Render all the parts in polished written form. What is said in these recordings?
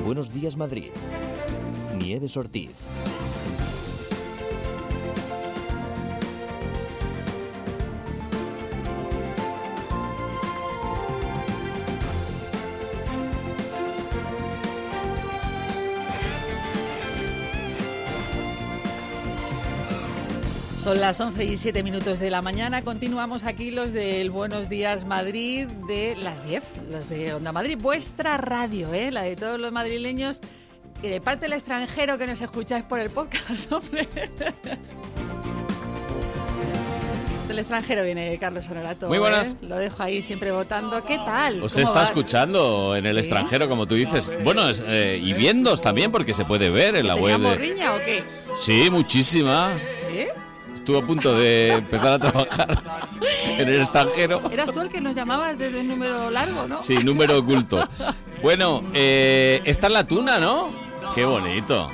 Buenos Días Madrid. Nieves Ortiz. Son las 11:07 de la mañana. Continuamos aquí los del Buenos Días Madrid de las 10, los de Onda Madrid. Vuestra radio, la de todos los madrileños y de parte del extranjero que nos escucháis por el podcast, hombre. Del extranjero viene Carlos Honorato. Muy buenas. Lo dejo ahí siempre votando. ¿Qué tal? Os está escuchando en el extranjero, como tú dices. Bueno, y viéndos también, porque se puede ver en la web. ¿Tenía morriña o qué? Sí, muchísima. ¿Sí? Estuve a punto de empezar a trabajar en el extranjero. Eras tú el que nos llamabas desde un número largo, ¿no? Sí, número oculto. Bueno, esta es la tuna, ¿no? Qué bonito.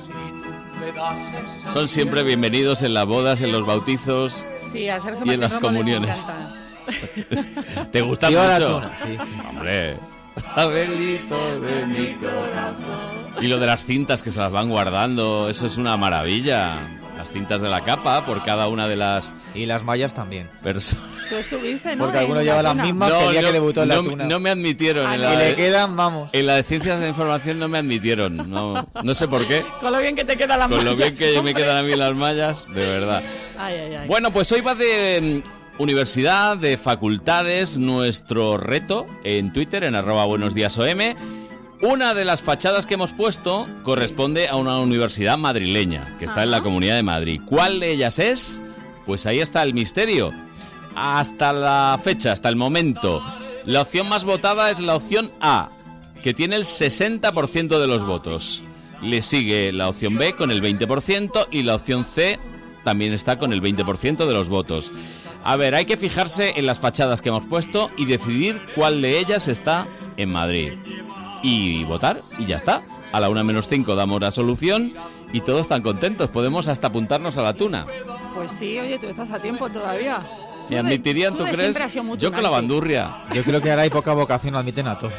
Son siempre bienvenidos en las bodas, en los bautizos, sí, a Sergio y en las Martín Romo comuniones. encanta. ¿Te gusta Viva la mucho? tuna. Sí, sí. Hombre, Abelito de mi corazón. Y lo de las cintas que se las van guardando, eso es una maravilla. Las cintas de la capa por cada una de las Y las mallas también. personas. Tú estuviste, ¿no? Porque En algunos llevan la las tuna. mismas que el día que debutó en la tuna. No me admitieron. En Y la le quedan, vamos. en la de Ciencias de Información no me admitieron. No sé por qué. Con lo bien que te quedan las Con lo mallas, bien que me hombre. quedan a mí las mallas, de verdad. Ay. Bueno, pues hoy va de universidad, de facultades, nuestro reto en Twitter, en @buenosdiasom. Una de las fachadas que hemos puesto corresponde a una universidad madrileña, que está en la Comunidad de Madrid. ¿Cuál de ellas es? Pues ahí está el misterio. Hasta la fecha, hasta el momento, la opción más votada es la opción A, que tiene el 60% de los votos. Le sigue la opción B con el 20% y la opción C también está con el 20% de los votos. A ver, hay que fijarse en las fachadas que hemos puesto y decidir cuál de ellas está en Madrid. Y votar, y ya está. A la 1:05 damos la solución y todos están contentos. Podemos hasta apuntarnos a la tuna. Pues sí, oye, tú estás a tiempo todavía. ¿Me admitirían, tú crees? Siempre has sido muy Yo con la tunante. bandurria. Yo creo que ahora hay poca vocación, lo admiten a todos.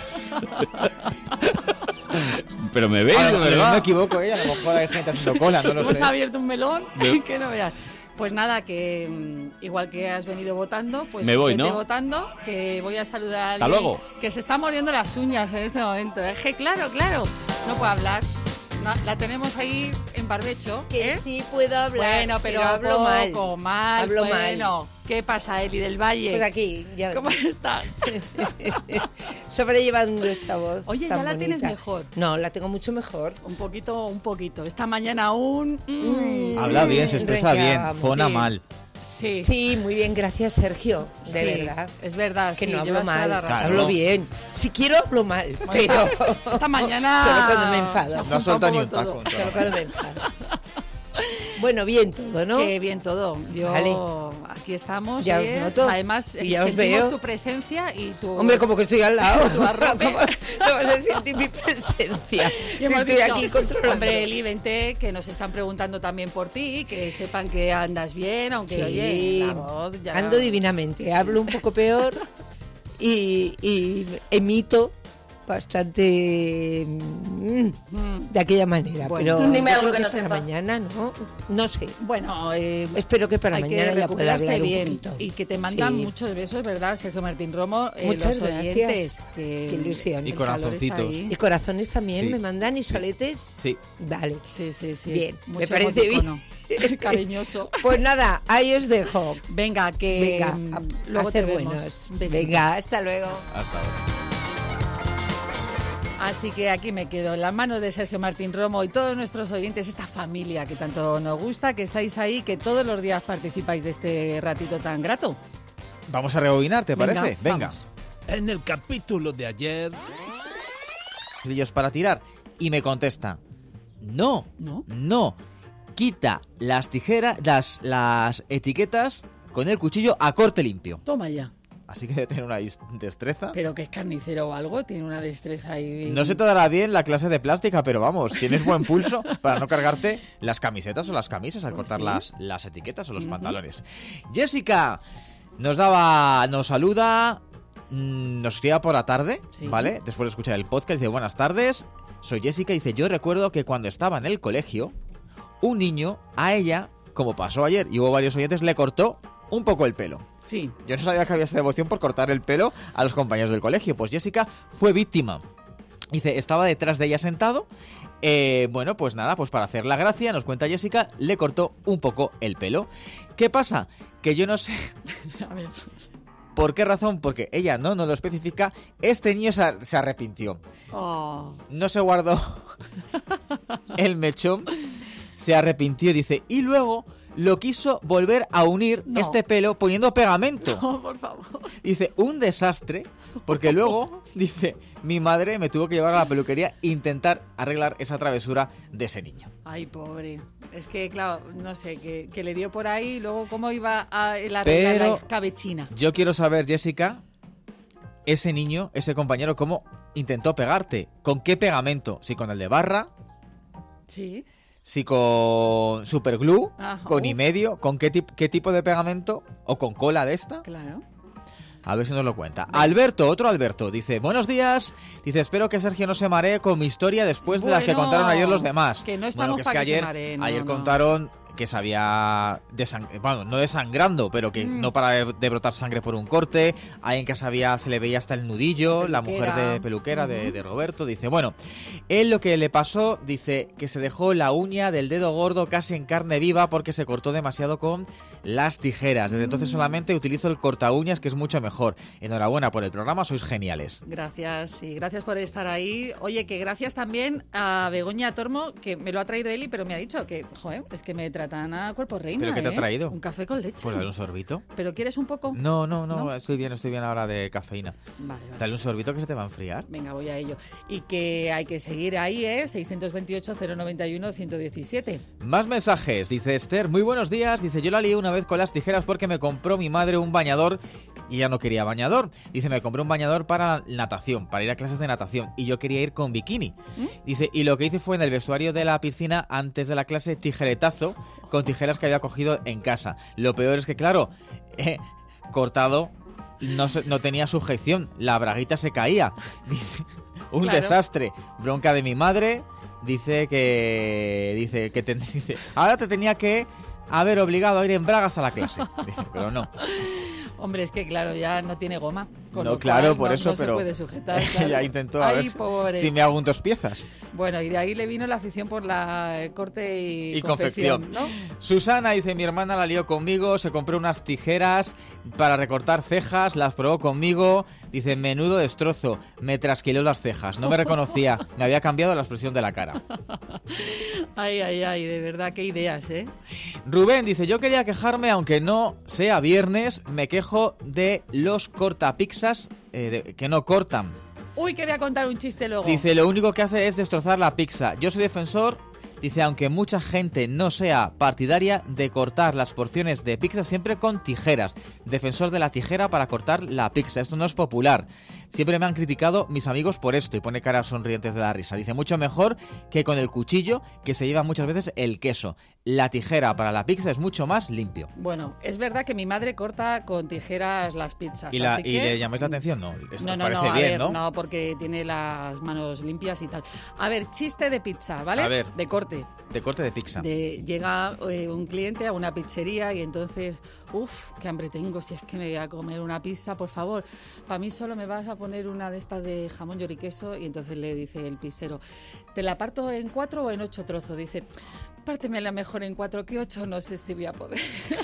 Pero me veis, A de lo mejor verdad. me equivoco, a lo mejor hay gente haciendo cola, no lo Hemos sé. abierto un melón Me- que no veas. Pues nada, que igual que has venido votando, pues Me voy, vete ¿no? votando, que voy a saludar a Hasta alguien luego. que se está mordiendo las uñas en este momento. Es que claro, no puede hablar. No, la tenemos ahí en barbecho. Que ¿eh? sí puedo hablar, Bueno, pero hablo mal. mal. Hablo bueno. ¿Qué pasa, Eli del Valle? Pues aquí, ya. ¿Cómo estás? Sobrellevando esta voz. Oye, tan ya la tienes bonita. mejor. No, la tengo mucho mejor. Un poquito. Esta mañana aún... Habla bien, se expresa bien, Rencamos. fona Sí. mal. Sí. Sí, muy bien, gracias Sergio, de Sí, verdad. Es verdad, Que sí, no hablo llevas toda mal, la razón. hablo bien. Si quiero hablo mal, Bueno, pero esta mañana... solo cuando me enfado. se No junta suelta ni poco un todo. taco. Solo cuando me enfado. Bueno, bien todo, ¿no? Qué bien todo. Yo Vale. aquí estamos. Ya os noto. Además, Y ya os sentimos veo. tu presencia y tu... Hombre, como que estoy al lado. Tu arrope. ¿Cómo no vas a sentir mi presencia? Y hemos Estoy dicho, aquí controlando. Hombre, Eli, vente, que nos están preguntando también por ti, que sepan que andas bien, aunque Sí, oye, la voz ya... ando divinamente. Hablo un poco peor y emito bastante de aquella manera. Bueno, pero dime yo algo creo que no para sepa. mañana no sé. Bueno, Espero que para hay que mañana ya pueda recuperarse hablar un bien poquito. y que te mandan Sí. muchos besos, ¿verdad, Sergio Martín Romo? Muchas los oyentes, gracias. que Qué ilusión. Y el calor está corazoncitos. ahí. Y corazones también Sí. me mandan y soletes. Sí. Vale. Sí. Bien, Mucho me parece emoticono. Cariñoso. Pues nada, ahí os dejo. Venga, que Venga, luego a ser te vemos. buenos. Besitos. Venga, hasta luego. Hasta ahora. Así que aquí me quedo en las manos de Sergio Martín Romo y todos nuestros oyentes, esta familia que tanto nos gusta, que estáis ahí, que todos los días participáis de este ratito tan grato. Vamos a rebobinar, ¿te Venga, parece? Venga. vamos. En el capítulo de ayer... Ellos para tirar. Y me contesta, no. Quita las tijeras, las etiquetas con el cuchillo a corte limpio. Toma ya. Así que debe tener una destreza. Pero que es carnicero o algo, tiene una destreza ahí. No se te dará bien la clase de plástica, pero vamos, tienes buen pulso para no cargarte las camisetas o las camisas al Pues cortar sí. las etiquetas o los pantalones. Jessica nos saluda nos escriba por la tarde, Sí. ¿vale? Después de escuchar el podcast, dice, buenas tardes, soy Jessica, dice, yo recuerdo que cuando estaba en el colegio, un niño a ella, como pasó ayer, y hubo varios oyentes, le cortó un poco el pelo. Sí. Yo no sabía que había esta devoción por cortar el pelo a los compañeros del colegio. Pues Jessica fue víctima. Dice, estaba detrás de ella sentado. Bueno, pues nada, pues para hacer la gracia, nos cuenta Jessica, le cortó un poco el pelo. ¿Qué pasa? Que yo no sé A ver. por qué razón, porque ella no lo especifica. Este niño se arrepintió. Oh. No se guardó el mechón, se arrepintió, dice, y luego lo quiso volver a unir No. este pelo poniendo pegamento. No, por favor. Dice, un desastre, porque luego, dice, mi madre me tuvo que llevar a la peluquería e intentar arreglar esa travesura de ese niño. Ay, pobre. Es que, claro, no sé, que le dio por ahí y luego cómo iba a el arreglar Pero- la cabechina. Yo quiero saber, Jessica, ese niño, ese compañero, cómo intentó pegarte. ¿Con qué pegamento? Si con el de barra, Sí. si con superglue, Ajá. con Uf. y medio, con qué tipo de pegamento, o con cola de esta. Claro. A ver si nos lo cuenta. Alberto, otro Alberto, dice, buenos días. Dice, espero que Sergio no se maree con mi historia después de las que Bueno, contaron ayer los demás. que no Bueno, estamos que es para que que se ayer, maree, no, ayer no. contaron que se había bueno, no desangrando, pero que no para de brotar sangre por un corte. Alguien que se le veía hasta el nudillo, la mujer de peluquera de Roberto. Dice, bueno, él lo que le pasó, dice que se dejó la uña del dedo gordo casi en carne viva porque se cortó demasiado con las tijeras. Desde entonces solamente utilizo el corta uñas, que es mucho mejor. Enhorabuena por el programa, sois geniales. Gracias, y gracias por estar ahí. Oye, que gracias también a Begoña Tormo, que me lo ha traído Eli, pero me ha dicho que, joder, es que me tratan a cuerpo reina. ¿Pero qué te ha traído? Un café con leche. Pues dale un sorbito. ¿Pero quieres un poco? No, ¿No? estoy bien ahora de cafeína. Vale, vale. Dale un sorbito que se te va a enfriar. Venga, voy a ello. Y que hay que seguir ahí, 628-091-117. Más mensajes, dice Esther, muy buenos días, dice, yo la lié una vez con las tijeras porque me compró mi madre un bañador y ella no quería bañador. Dice, me compré un bañador para natación, para ir a clases de natación y yo quería ir con bikini. Dice, y lo que hice fue en el vestuario de la piscina antes de la clase tijeretazo con tijeras que había cogido en casa. Lo peor es que, claro, cortado, no tenía sujeción, la braguita se caía. Dice, un Claro. desastre, bronca de mi madre. Dice, ahora te tenía que haber obligado a ir en bragas a la clase. Dice, pero no. Hombre, es que claro, ya no tiene goma. Con No, lo claro, cual por no- eso, no se pero puede sujetar. Claro. ella intentó a Ay, ver pobre. si me hago un dos piezas. Bueno, y de ahí le vino la afición por la corte y confección. ¿no? Susana dice, mi hermana la lió conmigo, se compró unas tijeras para recortar cejas, las probó conmigo, dice, menudo destrozo, me trasquiló las cejas, no me reconocía, me había cambiado la expresión de la cara. Ay, ay, ay, de verdad, qué ideas, ¿eh? Rubén dice, yo quería quejarme, aunque no sea viernes, me quejo de los cortapizzas que no cortan. Uy, que voy a contar un chiste luego. Dice, lo único que hace es destrozar la pizza. Yo soy defensor, dice, aunque mucha gente no sea partidaria de cortar las porciones de pizza siempre con tijeras. Defensor de la tijera para cortar la pizza. Esto no es popular. Siempre me han criticado mis amigos por esto y pone caras sonrientes de la risa. Dice, mucho mejor que con el cuchillo que se lleva muchas veces el queso. La tijera para la pizza es mucho más limpio. Bueno, es verdad que mi madre corta con tijeras las pizzas. ¿Y así que... le llamáis la atención? No, esto No, os no, parece no, a bien, ver, ¿no? no, porque tiene las manos limpias y tal. A ver, chiste de pizza, ¿vale? A ver. De corte. De corte de pizza. Llega un cliente a una pizzería y entonces, qué hambre tengo, si es que me voy a comer una pizza, por favor. Para mí solo me vas a poner una de estas de jamón, york y queso. Y entonces le dice el pizzero, ¿te la parto en 4 o en 8 trozos? Dice, pártemela mejor en 4 que 8, no sé si voy a poder.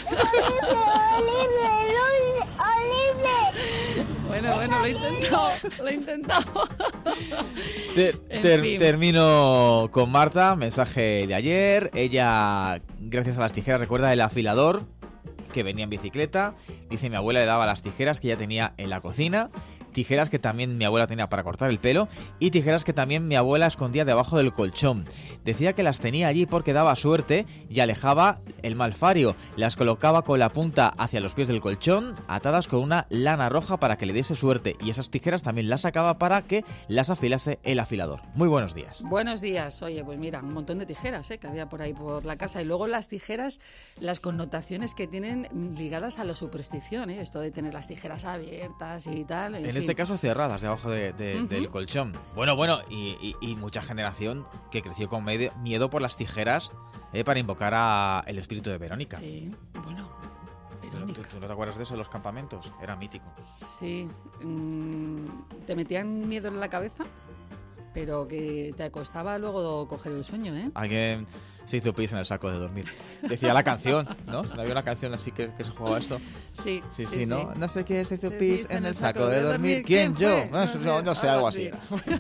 Bueno, lo he intentado. En fin. Termino con Marta, mensaje de ayer. Ella, gracias a las tijeras, recuerda el afilador que venía en bicicleta. Dice, mi abuela le daba las tijeras que ya tenía en la cocina. Tijeras que también mi abuela tenía para cortar el pelo y tijeras que también mi abuela escondía debajo del colchón. Decía que las tenía allí porque daba suerte y alejaba el malfario. Las colocaba con la punta hacia los pies del colchón, atadas con una lana roja para que le diese suerte, y esas tijeras también las sacaba para que las afilase el afilador. Muy buenos días. Buenos días. Oye, pues mira, un montón de tijeras que había por ahí por la casa. Y luego las tijeras, las connotaciones que tienen ligadas a la superstición, esto de tener las tijeras abiertas y tal. En fin. este caso cerradas debajo del colchón. Bueno, y mucha generación que creció con miedo por las tijeras para invocar el espíritu de Verónica. Sí, bueno, Verónica. ¿Tú no te acuerdas de eso, de los campamentos? Era mítico. Sí, te metían miedo en la cabeza, pero que te costaba luego coger el sueño, ¿eh? Alguien se hizo pis en el saco de dormir. Decía la canción, ¿no? ¿No había una canción así que se jugaba esto? Sí, ¿no? No sé quién se hizo pis en el saco de dormir. ¿Quién? Yo. No sé, algo así.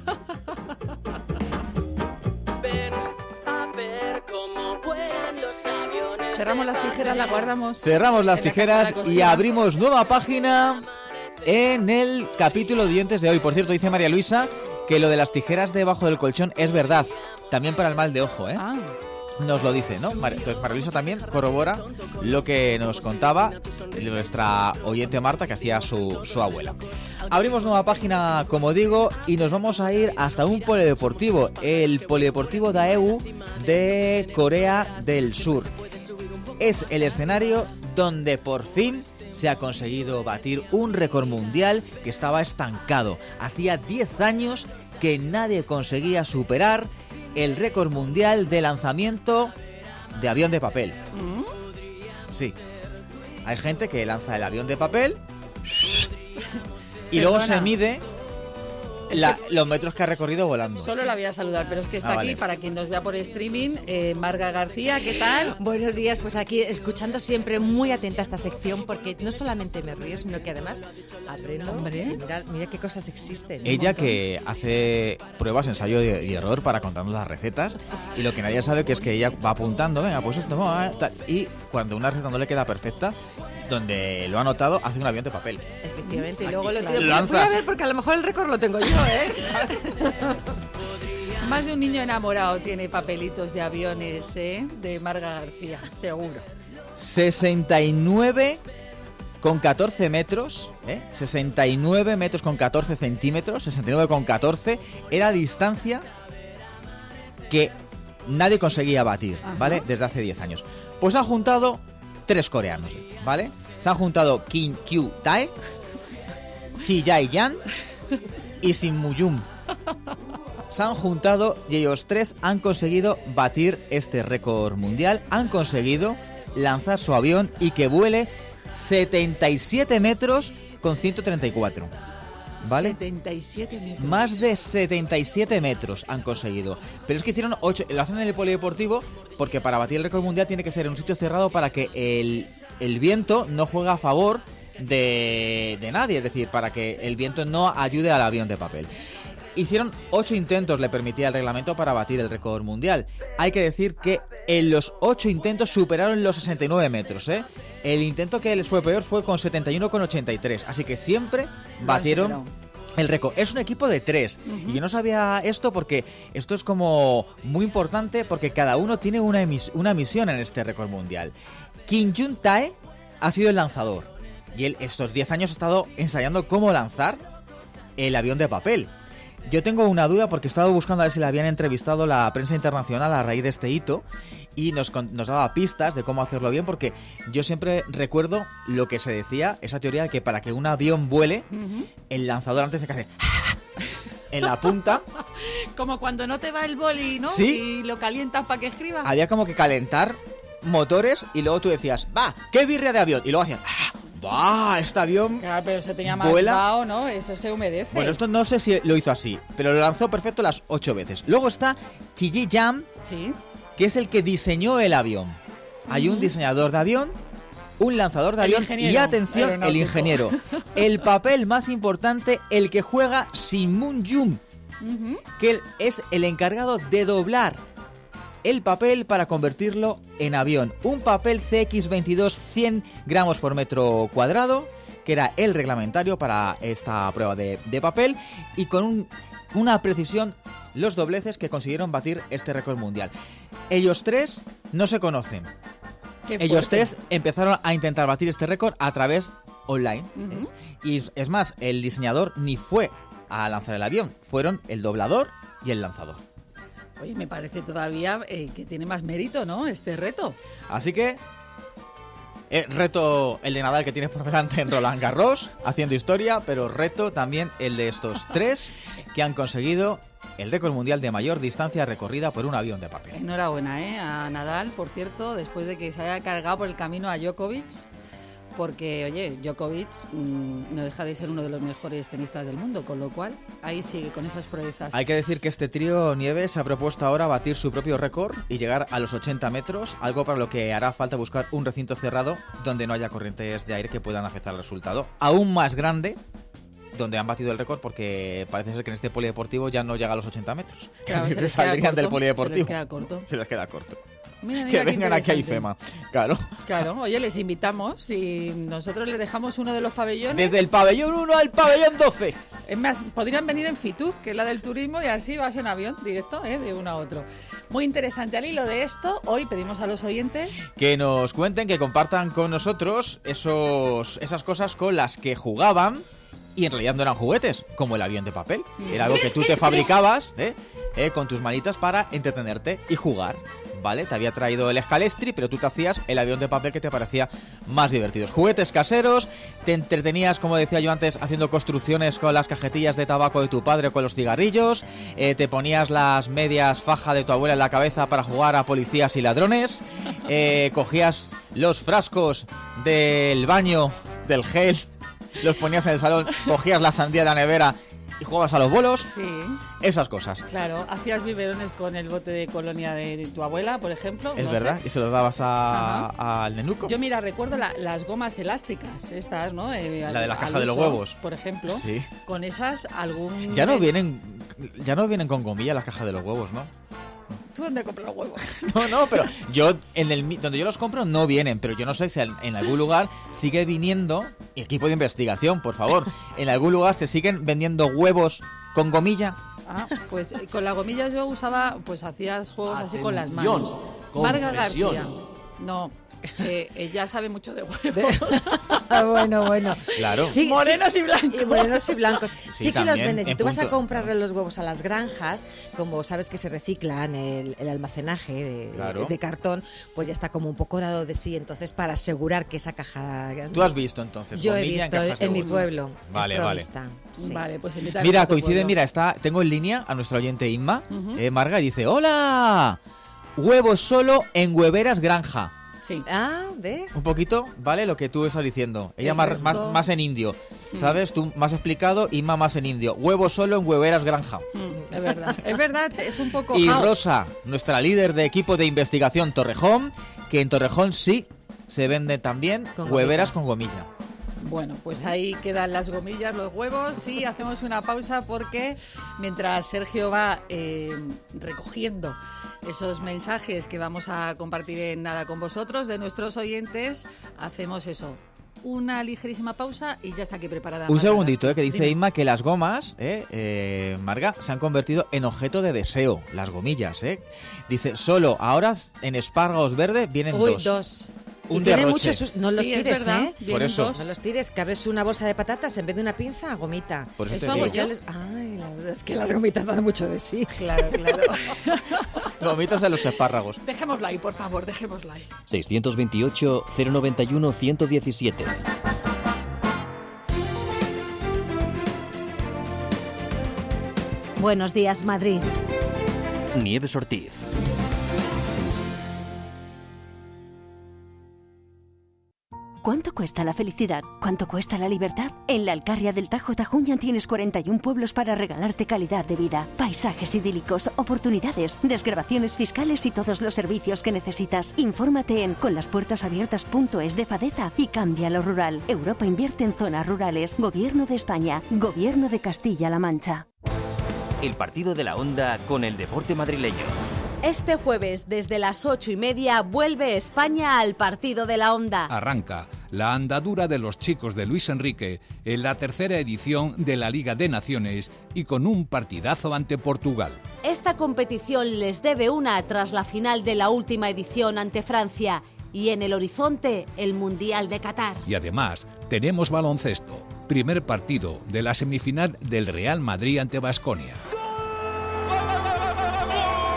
Cerramos las tijeras, las guardamos. Cerramos las tijeras y abrimos nueva página en el capítulo de oyentes de hoy. Por cierto, dice María Luisa que lo de las tijeras debajo del colchón es verdad. También para el mal de ojo, ¿eh? Ah. Nos lo dice, ¿no? Entonces María Luisa también corrobora lo que nos contaba nuestra oyente Marta, que hacía su abuela. Abrimos nueva página, como digo, y nos vamos a ir hasta un polideportivo, el Polideportivo Daewoo de Corea del Sur. Es el escenario donde por fin se ha conseguido batir un récord mundial que estaba estancado. Hacía 10 años que nadie conseguía superar el récord mundial de lanzamiento de avión de papel. Sí. Hay gente que lanza el avión de papel y luego se mide los metros que ha recorrido volando. Solo la voy a saludar, pero es que está aquí, vale. para quien nos vea por streaming, Marga García, ¿qué tal? Buenos días, pues aquí escuchando siempre muy atenta a esta sección, porque no solamente me río, sino que además aprendo. Hombre. Mira qué cosas existen. Ella que hace pruebas, ensayo y error para contarnos las recetas, y lo que nadie sabe que es que ella va apuntando, venga, pues esto, tal, y cuando una receta no le queda perfecta, donde lo ha notado, hace un avión de papel. Efectivamente, y Aquí, luego lo claro. tiro. Lanzas. Voy a ver, porque a lo mejor el récord lo tengo yo, ¿eh? Más de un niño enamorado tiene papelitos de aviones, de Marga García, seguro. 69 con 14 metros, 69 metros con 14 centímetros, 69 con 14, era la distancia que nadie conseguía batir, ¿vale? Desde hace 10 años. Pues han juntado 3 coreanos, ¿vale? Se han juntado Kim Kyu-tae, Chi Jae-yan y Sim Moo-yoon. Se han juntado y ellos 3 han conseguido batir este récord mundial. Han conseguido lanzar su avión y que vuele 77 metros con 134. ¿Vale? 77 metros. Más de 77 metros han conseguido. Pero es que hicieron 8. Lo hacen en el polideportivo porque para batir el récord mundial tiene que ser en un sitio cerrado para que el viento no juegue a favor de nadie. Es decir, para que el viento no ayude al avión de papel. Hicieron 8 intentos, le permitía el reglamento para batir el récord mundial. Hay que decir que en los 8 intentos superaron los 69 metros, ¿eh? El intento que les fue peor fue con 71,83. Así que siempre batieron el récord. Es un equipo de 3. Y yo no sabía esto porque esto es como muy importante porque cada uno tiene una misión en este récord mundial. Kim Jun-tae ha sido el lanzador. Y él estos 10 años ha estado ensayando cómo lanzar el avión de papel. Yo tengo una duda porque he estado buscando a ver si le habían entrevistado la prensa internacional a raíz de este hito y nos daba pistas de cómo hacerlo bien, porque yo siempre recuerdo lo que se decía, esa teoría de que para que un avión vuele, el lanzador antes de que hace en la punta. Como cuando no te va el boli, ¿no? Sí. Y lo calientas para que escriba. Había como que calentar motores y luego tú decías, va, qué birria de avión, y luego hacías, ¡va! Este avión Claro, pero se tenía más vuela. vaho, ¿no? Eso se humedece. Bueno, esto no sé si lo hizo así, pero lo lanzó perfecto las 8 veces. Luego está Chi Jae-yan, Sí. que es el que diseñó el avión. Hay un diseñador de avión, un lanzador de El avión ingeniero y, atención, el aeronáutico. ingeniero. El papel más importante, el que juega Sim Moo-yoon, que él es el encargado de doblar el papel para convertirlo en avión. Un papel CX22 100 gramos por metro cuadrado, que era el reglamentario para esta prueba de papel, y con una precisión los dobleces que consiguieron batir este récord mundial. Ellos 3 no se conocen. Qué Ellos fuerte. 3 empezaron a intentar batir este récord a través online. Y es más, el diseñador ni fue a lanzar el avión, fueron el doblador y el lanzador. Oye, me parece todavía que tiene más mérito, ¿no? Este reto. Así que Reto el de Nadal que tienes por delante en Roland Garros, haciendo historia, pero reto también el de estos 3 que han conseguido el récord mundial de mayor distancia recorrida por un avión de papel. Enhorabuena, a Nadal, por cierto, después de que se haya cargado por el camino a Djokovic, porque, oye, Djokovic no deja de ser uno de los mejores tenistas del mundo, con lo cual ahí sigue con esas proezas. Hay que decir que este trío Nieves se ha propuesto ahora batir su propio récord y llegar a los 80 metros, algo para lo que hará falta buscar un recinto cerrado donde no haya corrientes de aire que puedan afectar al resultado. Aún más grande, donde han batido el récord, porque parece ser que en este polideportivo ya no llega a los 80 metros. Claro, que saldrían del polideportivo. Se les queda corto. Mira, que vengan aquí a IFEMA. Claro, oye, les invitamos y nosotros les dejamos uno de los pabellones. Desde el pabellón 1 al pabellón 12. Es más, podrían venir en Fitur, que es la del turismo, y así vas en avión directo, de uno a otro. Muy interesante. Al hilo de esto, hoy pedimos a los oyentes que nos cuenten, que compartan con nosotros esas cosas con las que jugaban y en realidad no eran juguetes, como el avión de papel. Era algo que tú te fabricabas con tus manitas para entretenerte y jugar. ¿Vale? Te había traído el Scalestri, pero tú te hacías el avión de papel que te parecía más divertido. Juguetes caseros, te entretenías, como decía yo antes, haciendo construcciones con las cajetillas de tabaco de tu padre o con los cigarrillos, te ponías las medias faja de tu abuela en la cabeza para jugar a policías y ladrones, cogías los frascos del baño, del gel, los ponías en el salón, cogías la sandía de la nevera y jugabas a los bolos. Sí. Esas cosas. Claro, hacías biberones con el bote de colonia de tu abuela, por ejemplo. Es verdad, y se los dabas al nenuco. Yo, mira, recuerdo las gomas elásticas, estas, ¿no? La de la caja de los huevos. Por ejemplo. Sí. Con esas, algún... Ya no vienen con gomilla las cajas de los huevos, ¿no? ¿Tú dónde compras los huevos? No, pero yo donde yo los compro no vienen, pero yo no sé si en algún lugar sigue viniendo, equipo de investigación, por favor, en algún lugar se siguen vendiendo huevos con gomilla. Ah, pues con la gomilla yo usaba, pues hacías juegos así con las manos. Marga García. No, ella sabe mucho de huevos. Bueno. Claro. Sí, morenos y blancos. Y morenos y blancos. Sí que los venden. Si tú vas a comprarle los huevos a las granjas, como sabes que se reciclan el almacenaje de cartón, pues ya está como un poco dado de sí. Entonces, para asegurar que esa caja... ¿Tú has visto entonces? Yo he visto en mi pueblo. Vale. Sí. Vale, pues mira, coincide, tengo en línea a nuestro oyente Inma, Marga, y dice: ¡hola! Huevos solo en Hueveras Granja. Sí. Ah, ¿ves? Un poquito, ¿vale? Lo que tú estás diciendo. Ella más en indio, ¿sabes? Tú más explicado, Inma más en indio. Huevo solo en Hueveras Granja. Es verdad, es un poco... Y Rosa, nuestra líder de equipo de investigación Torrejón, que en Torrejón sí se vende también hueveras con gomilla. Bueno, pues ahí quedan las gomillas, los huevos, y hacemos una pausa porque mientras Sergio va recogiendo esos mensajes que vamos a compartir en nada con vosotros de nuestros oyentes, hacemos eso, una ligerísima pausa y ya está aquí preparada. Un segundito, que dice Inma que las gomas, Marga, se han convertido en objeto de deseo, las gomillas, Dice, solo ahora en espárragos verdes vienen dos. Un y tiene derroche. Muchos, no los tires, es verdad, Por eso. No los tires, que abres una bolsa de patatas en vez de una pinza, gomita. Por eso te hago yo. Es que las gomitas dan mucho de sí. Claro. Gomitas en los espárragos. Dejémosla ahí, por favor, dejémosla ahí. 628 091 117. Buenos días, Madrid. Nieves Ortiz. ¿Cuánto cuesta la felicidad? ¿Cuánto cuesta la libertad? En la Alcarria del Tajo Tajuña tienes 41 pueblos para regalarte calidad de vida, paisajes idílicos, oportunidades, desgravaciones fiscales y todos los servicios que necesitas. Infórmate en conlaspuertasabiertas.es de Fadeta y cambia lo rural. Europa invierte en zonas rurales. Gobierno de España. Gobierno de Castilla-La Mancha. El partido de la Onda con el deporte madrileño. Este jueves, desde las 8:30, vuelve España al partido de la Onda. Arranca la andadura de los chicos de Luis Enrique en la tercera edición de la Liga de Naciones y con un partidazo ante Portugal. Esta competición les debe una tras la final de la última edición ante Francia y en el horizonte el Mundial de Qatar. Y además tenemos baloncesto, primer partido de la semifinal del Real Madrid ante Baskonia.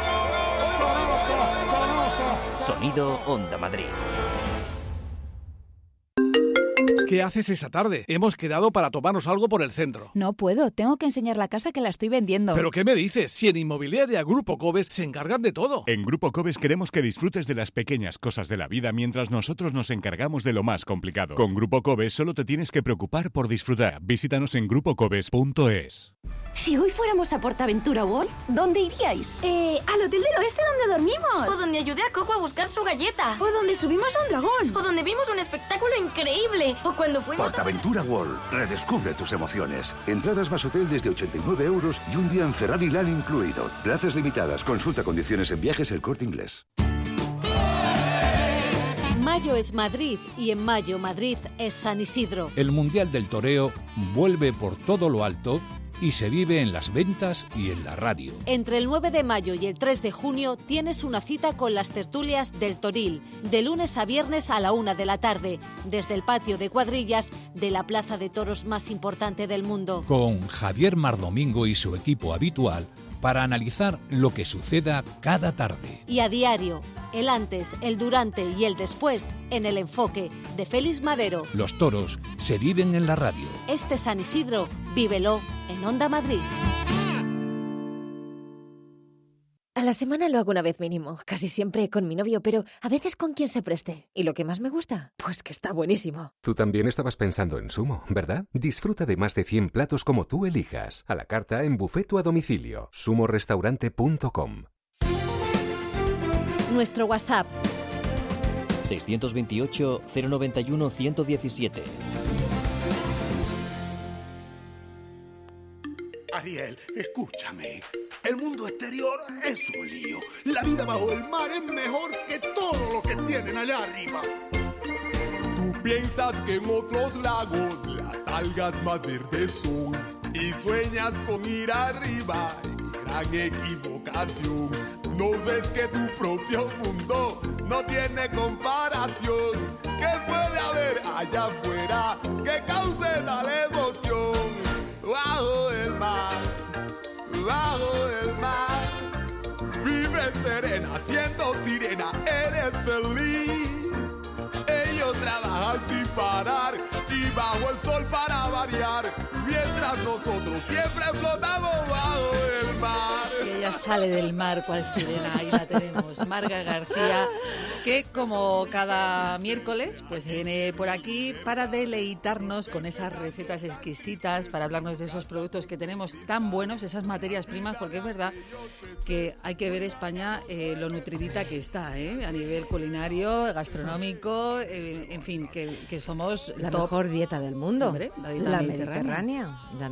Sonido Onda Madrid. ¿Qué haces esa tarde? Hemos quedado para tomarnos algo por el centro. No puedo, tengo que enseñar la casa que la estoy vendiendo. ¿Pero qué me dices? Si en Inmobiliaria Grupo Cobes se encargan de todo. En Grupo Cobes queremos que disfrutes de las pequeñas cosas de la vida mientras nosotros nos encargamos de lo más complicado. Con Grupo Cobes solo te tienes que preocupar por disfrutar. Visítanos en grupocobes.es. Si hoy fuéramos a PortAventura World, ¿dónde iríais? Al hotel del oeste donde dormimos. O donde ayudé a Coco a buscar su galleta. O donde subimos a un dragón. O donde vimos un espectáculo increíble. O cuando fuimos PortAventura World. Redescubre tus emociones. Entradas más hotel desde 89 euros y un día en Ferrari Land incluido. Plazas limitadas. Consulta condiciones en viajes El Corte Inglés. Mayo es Madrid y en mayo Madrid es San Isidro. El Mundial del Toreo vuelve por todo lo alto y se vive en las ventas y en la radio. Entre el 9 de mayo y el 3 de junio tienes una cita con las tertulias del Toril, de lunes a viernes a la 1 de la tarde, desde el patio de cuadrillas de la plaza de toros más importante del mundo. Con Javier Mardomingo y su equipo habitual para analizar lo que suceda cada tarde. Y a diario, el antes, el durante y el después en El Enfoque de Félix Madero. Los toros se viven en la radio. Este San Isidro, vívelo en Onda Madrid. A la semana lo hago una vez mínimo, casi siempre con mi novio, pero a veces con quien se preste. ¿Y lo que más me gusta? Pues que está buenísimo. Tú también estabas pensando en Sumo, ¿verdad? Disfruta de más de 100 platos como tú elijas. A la carta, en buffet o a domicilio. sumorestaurante.com. Nuestro WhatsApp 628 091 117. Ariel, escúchame. El mundo exterior es un lío. La vida bajo el mar es mejor que todo lo que tienen allá arriba. Tú piensas que en otros lagos las algas más verdes son y sueñas con ir arriba. Gran equivocación. No ves que tu propio mundo no tiene comparación. ¿Qué puede haber allá afuera que cause tal emoción? Bajo el mar, vive serena, siendo sirena, eres feliz. Ellos trabajan sin parar y bajo el sol para variar, mientras nosotros siempre flotamos bajo el mar. Que ella sale del mar cual sirena, ahí la tenemos, Marga García, que como cada miércoles pues se viene por aquí para deleitarnos con esas recetas exquisitas, para hablarnos de esos productos que tenemos tan buenos, esas materias primas, porque es verdad que hay que ver España lo nutridita que está, a nivel culinario, gastronómico, en fin, que somos la mejor dieta del mundo. Hombre, la mediterránea.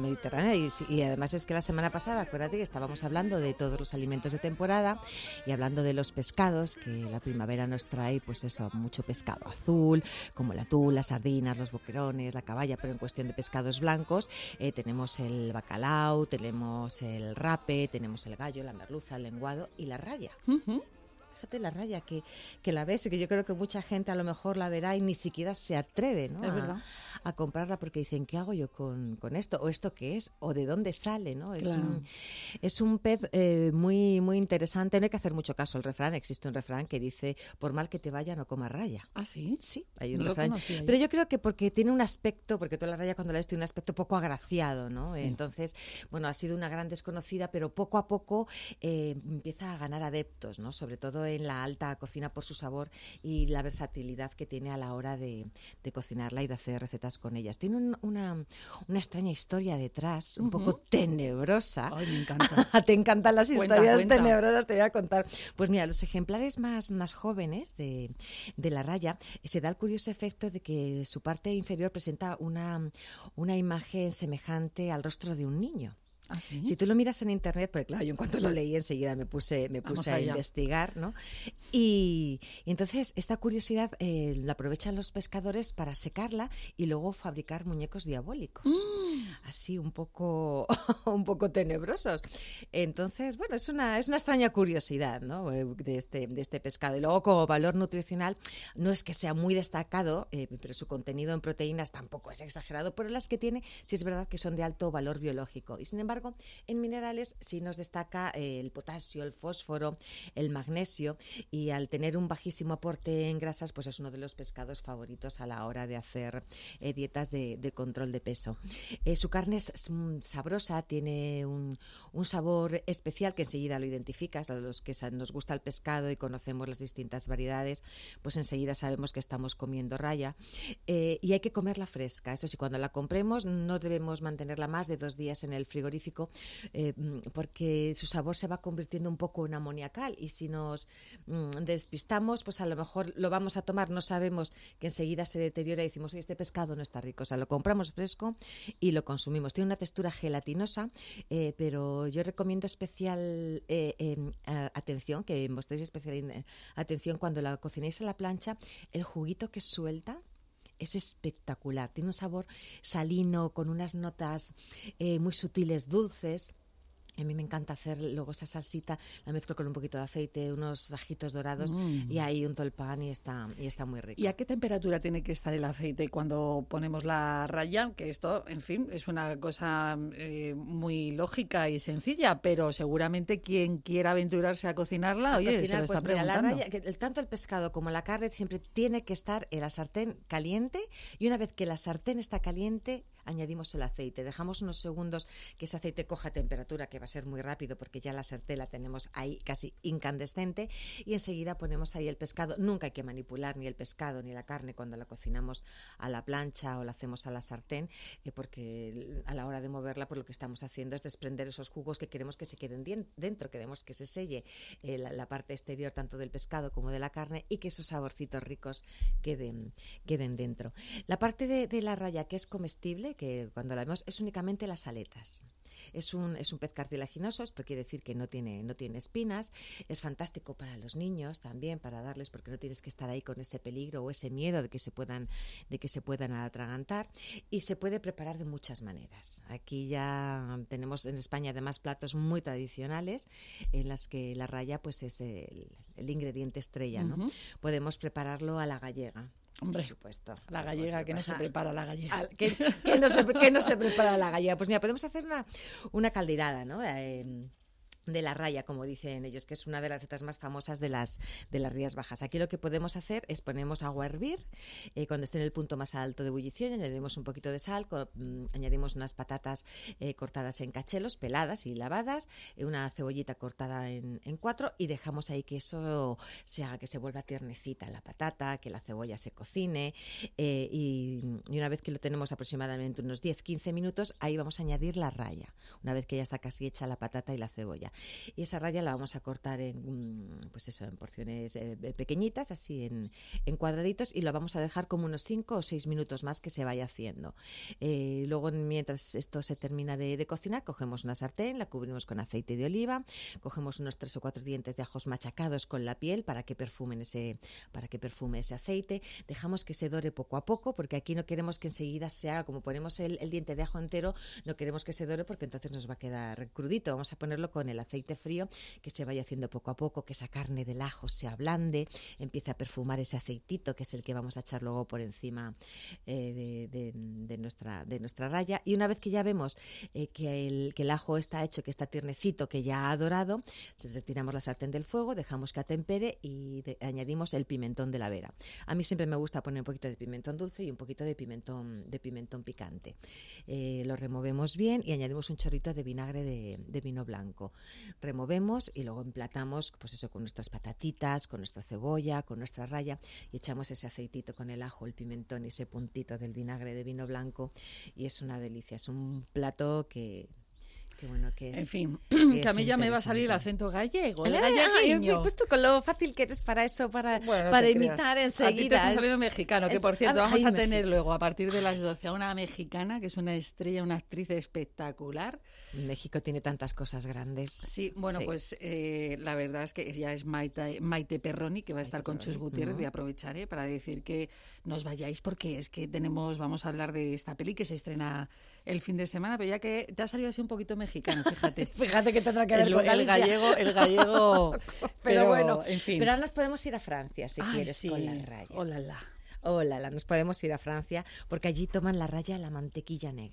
Y además es que la semana pasada, acuérdate que estábamos hablando de todos los alimentos de temporada y hablando de los pescados, que la primavera nos trae pues eso, mucho pescado azul, como el atún, las sardinas, los boquerones, la caballa, pero en cuestión de pescados blancos tenemos el bacalao, tenemos el rape, tenemos el gallo, la merluza, el lenguado y la raya. Fíjate la raya que la ves y que yo creo que mucha gente a lo mejor la verá y ni siquiera se atreve, ¿no? a comprarla porque dicen, ¿qué hago yo con esto? ¿O esto qué es? ¿O de dónde sale? ¿No? Claro. Es un pez muy, muy interesante. No hay que hacer mucho caso al refrán. Existe un refrán que dice, por mal que te vaya, no comas raya. ¿Ah, sí? Sí, hay un refrán. Pero yo creo que porque tiene un aspecto, porque toda la raya cuando la ves tiene un aspecto poco agraciado, ¿no? Sí. Entonces, bueno, ha sido una gran desconocida, pero poco a poco empieza a ganar adeptos, ¿no? Sobre todo en la alta cocina por su sabor y la versatilidad que tiene a la hora de cocinarla y de hacer recetas con ellas. Tiene una extraña historia detrás, un poco tenebrosa. Ay, me encanta. Te encantan las historias tenebrosas, te voy a contar. Pues mira, los ejemplares más jóvenes de la raya se da el curioso efecto de que su parte inferior presenta una imagen semejante al rostro de un niño. ¿Ah, sí? Si tú lo miras en internet, porque claro, yo en cuanto lo leí enseguida me puse a investigar, ¿no? Y entonces esta curiosidad la aprovechan los pescadores para secarla y luego fabricar muñecos diabólicos, así un poco tenebrosos. Entonces, bueno, es una extraña curiosidad, ¿no? de este pescado. Y luego, como valor nutricional, no es que sea muy destacado, pero su contenido en proteínas tampoco es exagerado, pero las que tiene sí es verdad que son de alto valor biológico. Y sin embargo, embargo, en minerales sí nos destaca el potasio, el fósforo, el magnesio, y al tener un bajísimo aporte en grasas, pues es uno de los pescados favoritos a la hora de hacer dietas de control de peso. Su carne es sabrosa, tiene un sabor especial que enseguida lo identificas. A los que nos gusta el pescado y conocemos las distintas variedades, pues enseguida sabemos que estamos comiendo raya, y hay que comerla fresca. Eso sí, cuando la compremos no debemos mantenerla más de 2 días en el frigorífico, porque su sabor se va convirtiendo un poco en amoniacal, y si nos despistamos, pues a lo mejor lo vamos a tomar, no sabemos, que enseguida se deteriora y decimos, oye, este pescado no está rico. O sea, lo compramos fresco y lo consumimos. Tiene una textura gelatinosa, pero yo recomiendo especial atención, que mostréis especial atención cuando la cocinéis a la plancha. El juguito que suelta es espectacular. Tiene un sabor salino con unas notas muy sutiles, dulces. A mí me encanta hacer luego esa salsita, la mezclo con un poquito de aceite, unos ajitos dorados y ahí unto el pan y está muy rico. ¿Y a qué temperatura tiene que estar el aceite cuando ponemos la raya? Que esto, en fin, es una cosa muy lógica y sencilla, pero seguramente quien quiera aventurarse a cocinarla, oye, se lo está preguntando. La raya, tanto el pescado como la carne siempre tiene que estar en la sartén caliente, y una vez que la sartén está caliente, añadimos el aceite. Dejamos unos segundos que ese aceite coja temperatura, que va a ser muy rápido porque ya la sartén la tenemos ahí casi incandescente, y enseguida ponemos ahí el pescado. Nunca hay que manipular ni el pescado ni la carne cuando la cocinamos a la plancha o la hacemos a la sartén, porque a la hora de moverla, pues lo que estamos haciendo es desprender esos jugos que queremos que se queden dentro, queremos que se selle la parte exterior tanto del pescado como de la carne, y que esos saborcitos ricos queden dentro. La parte de la raya que es comestible, que cuando la vemos, es únicamente las aletas. Es un pez cartilaginoso, esto quiere decir que no tiene espinas. Es fantástico para los niños también, para darles, porque no tienes que estar ahí con ese peligro o ese miedo de que se puedan atragantar, y se puede preparar de muchas maneras. Aquí ya tenemos en España además platos muy tradicionales en las que la raya pues es el ingrediente estrella, ¿no? Podemos prepararlo a la gallega. Hombre, por supuesto. La gallega, que no se prepara la gallega. ¿Qué no se prepara la gallega? Pues mira, podemos hacer una calderada, ¿no? De la raya, como dicen ellos, que es una de las recetas más famosas de las Rías Bajas. Aquí lo que podemos hacer es ponemos agua a hervir, cuando esté en el punto más alto de ebullición, añadimos un poquito de sal, añadimos unas patatas cortadas en cachelos, peladas y lavadas, una cebollita cortada en 4, y dejamos ahí que eso se haga, que se vuelva tiernecita la patata, que la cebolla se cocine, y una vez que lo tenemos aproximadamente unos 10-15 minutos, ahí vamos a añadir la raya, una vez que ya está casi hecha la patata y la cebolla. Y esa raya la vamos a cortar en porciones pequeñitas, así en cuadraditos, y lo vamos a dejar como unos 5 o 6 minutos más que se vaya haciendo. Luego, mientras esto se termina de cocinar, cogemos una sartén, la cubrimos con aceite de oliva, cogemos unos 3 o 4 dientes de ajos machacados con la piel para que perfume ese aceite. Dejamos que se dore poco a poco, porque aquí no queremos que enseguida se haga, como ponemos el diente de ajo entero, no queremos que se dore porque entonces nos va a quedar crudito. Vamos a ponerlo con el aceite frío, que se vaya haciendo poco a poco, que esa carne del ajo se ablande, empiece a perfumar ese aceitito, que es el que vamos a echar luego por encima de nuestra raya. Y una vez que ya vemos que el ajo está hecho, que está tiernecito, que ya ha dorado, retiramos la sartén del fuego, dejamos que atempere y añadimos el pimentón de la vera. A mí siempre me gusta poner un poquito de pimentón dulce y un poquito de pimentón picante. Lo removemos bien y añadimos un chorrito de vinagre de vino blanco. Removemos y luego emplatamos, pues eso, con nuestras patatitas, con nuestra cebolla, con nuestra raya, y echamos ese aceitito con el ajo, el pimentón y ese puntito del vinagre de vino blanco, y es una delicia. Es un plato que bueno, que es... En fin, que a mí ya me va a salir el acento gallego, el gallegueño. Pues tú con lo fácil que eres para eso, para imitar enseguida. A ti te está saliendo mexicano, que por cierto vamos a tener luego a partir de las 12 a una mexicana, que es una estrella, una actriz espectacular. México tiene tantas cosas grandes. Sí, bueno, sí. Pues la verdad es que ya es Maite Perroni, que va a estar con Chus Gutiérrez. Voy a aprovechar para decir que nos vayáis, porque es que vamos a hablar de esta peli que se estrena el fin de semana, pero ya que te ha salido así un poquito mexicano, fíjate. Fíjate que tendrá que ver con el gallego. pero bueno, en fin. Pero ahora nos podemos ir a Francia, si quieres, sí, con la raya. Olala. Olala, nos podemos ir a Francia, porque allí toman la raya a la mantequilla negra.